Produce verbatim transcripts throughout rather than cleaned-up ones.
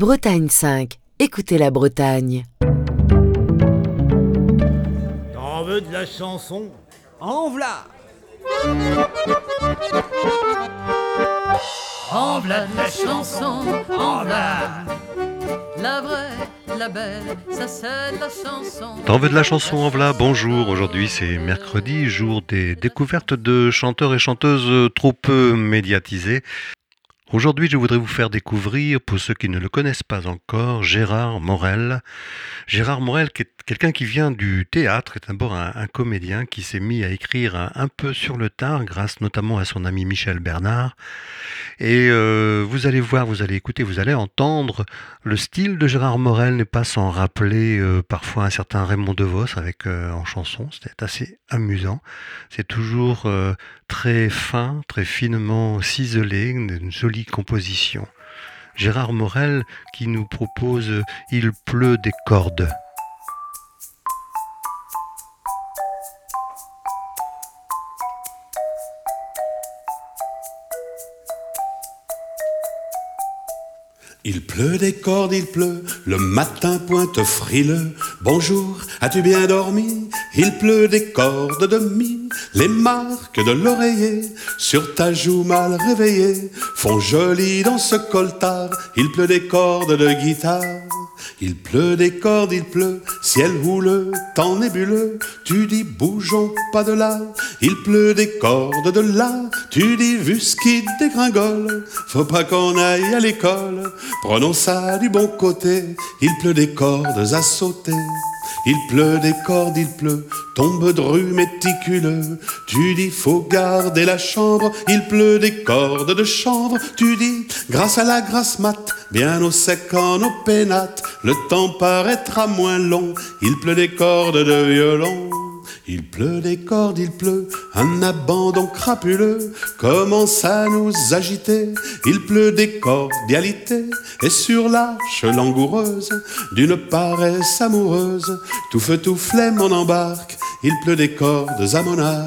Bretagne cinq, écoutez la Bretagne. T'en veux de la chanson? En v'là! En v'là de la chanson, en v'là. La vraie, la belle, ça c'est de la chanson. T'en veux de la chanson, en v'là, bonjour. Aujourd'hui c'est mercredi, jour des découvertes de chanteurs et chanteuses trop peu médiatisés. Aujourd'hui, je voudrais vous faire découvrir, pour ceux qui ne le connaissent pas encore, Gérard Morel. Gérard Morel, qui est quelqu'un qui vient du théâtre, est d'abord un, un comédien qui s'est mis à écrire un, un peu sur le tard, grâce notamment à son ami Michel Bernard. Et euh, vous allez voir, vous allez écouter, vous allez entendre, le style de Gérard Morel n'est pas sans rappeler euh, parfois un certain Raymond DeVos avec, euh, en chanson. C'était assez amusant. C'est toujours euh, très fin, très finement ciselé, une jolie composition. Gérard Morel qui nous propose « Il pleut des cordes ». Il pleut des cordes, il pleut, le matin pointe frileux. Bonjour, as-tu bien dormi? Il pleut des cordes de mi. Les marques de l'oreiller sur ta joue mal réveillée font joli dans ce coltard. Il pleut des cordes de guitare. Il pleut des cordes, il pleut, ciel houleux, temps nébuleux. Tu dis bougeons pas de là. Il pleut des cordes de là. Tu dis vu ce qui dégringole. Faut pas qu'on aille à l'école. Prenons ça du bon côté. Il pleut des cordes à sauter. Il pleut des cordes, il pleut, tombe dru méticuleux. Tu dis faut garder la chambre. Il pleut des cordes de chanvre. Tu dis grâce à la grasse mat, bien au sec en eau pénate, le temps paraîtra moins long. Il pleut des cordes de violon. Il pleut des cordes, il pleut, un abandon crapuleux commence à nous agiter. Il pleut des cordialités, et sur l'arche langoureuse d'une paresse amoureuse, tout feu tout flemme on embarque. Il pleut des cordes à monarque.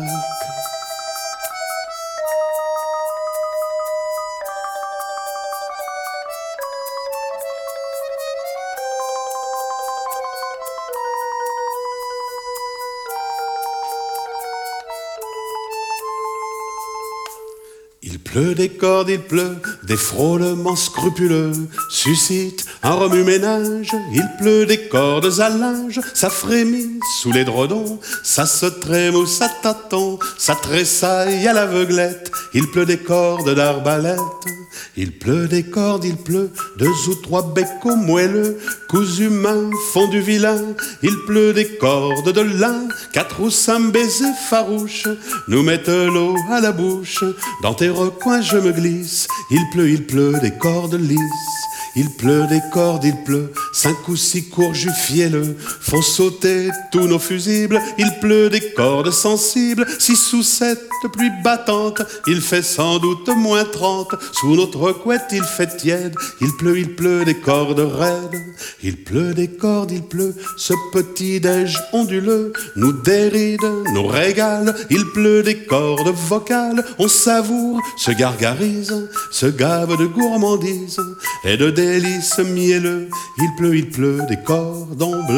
Il pleut des cordes, il pleut, des frôlements scrupuleux suscite un remue-ménage. Il pleut des cordes à linge, ça frémit sous les dredons, ça se trémousse à tâtons, ça tressaille à l'aveuglette. Il pleut des cordes d'arbalète. Il pleut des cordes, il pleut, deux ou trois becs moelleux, cousus humains font du vilain. Il pleut des cordes de lin, quatre ou cinq baisers farouches nous mettent l'eau à la bouche. Dans tes recoins je me glisse. Il pleut, il pleut des cordes lisses. Il pleut des cordes, il pleut, cinq ou six courges fielleux font sauter tous nos fusibles. Il pleut des cordes sensibles, six ou sept pluies battantes. Il fait sans doute moins trente, sous notre couette il fait tiède. Il pleut, il pleut des cordes raides. Il pleut des cordes, il pleut, ce petit déj onduleux nous déride, nous régale. Il pleut des cordes vocales, on savoure, se gargarise, se gave de gourmandise et de délices mielleux. Il pleut, il pleut des cordes en bleu.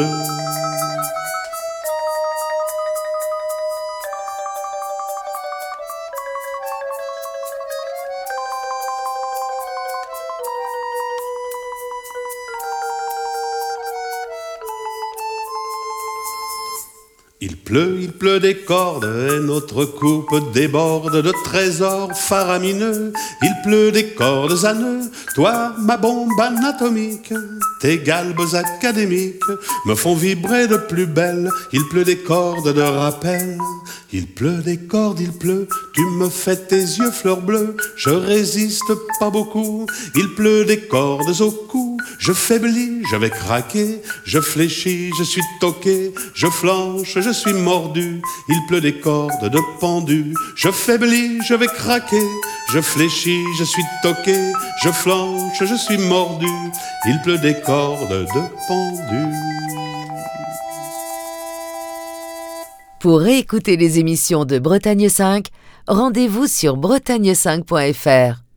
Il pleut, il pleut des cordes et notre coupe déborde de trésors faramineux. Il pleut des cordes à nœuds, toi ma bombe anatomique, tes galbes académiques me font vibrer de plus belle. Il pleut des cordes de rappel. Il pleut des cordes, il pleut, tu me fais tes yeux fleurs bleues, je résiste pas beaucoup. Il pleut des cordes au cou, je faiblis, je vais craquer, je fléchis, je suis toqué, je flanche, je suis mordu. Il pleut des cordes de pendu, je faiblis, je vais craquer, je fléchis, je suis toqué, je flanche, je suis mordu. Il pleut des cordes de pendu. Pour réécouter les émissions de Bretagne cinq, rendez-vous sur bretagne cinq point f r.